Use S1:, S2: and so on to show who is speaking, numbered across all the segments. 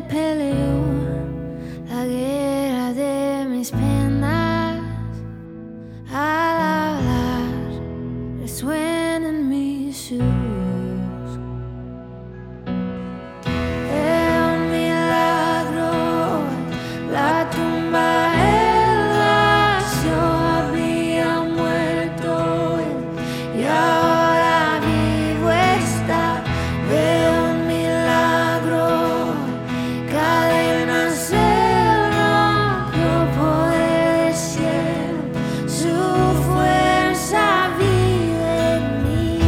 S1: peleó la guerra de mis penas. Al hablar resuenan mis sueños. Es un milagro, la tumba el vacío, había muerto él y ahora vivo está. Veo un milagro, cadenas se rompió, poder del cielo, su fuerza vive en mí.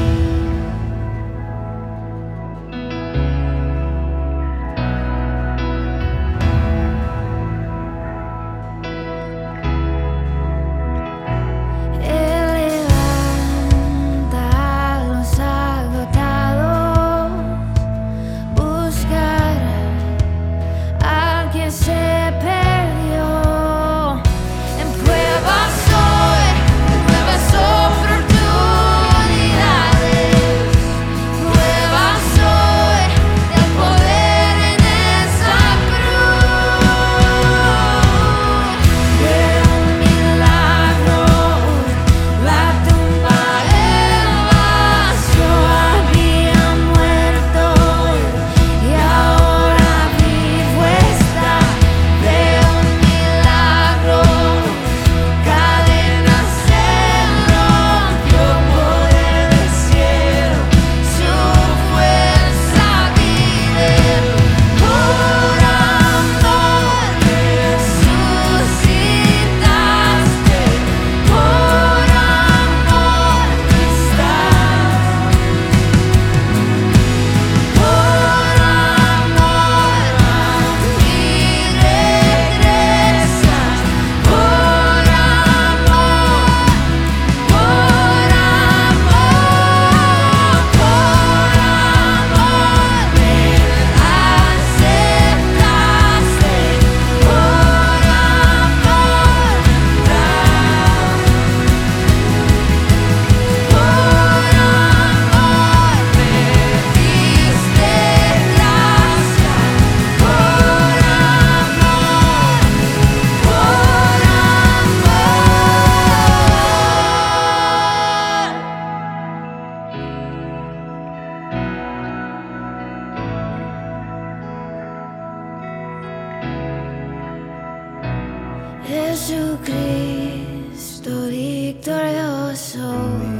S1: Él levanta a los agotados, buscará al que se perdió. En pruebas hoy, nuevas oportunidades, pruebas hoy del poder en esa cruz. Veo un milagro, la tumba el vacío, había muerto y ahora vivo está. Veo un milagro, cadenas se rompió, poder del cielo, su fuerza vive. Por amor resucitaste, por amor estás, por amor y regresas, por amor, me aceptaste, por amor me diste gracia, por amor, por amor. Jesucristo victorioso.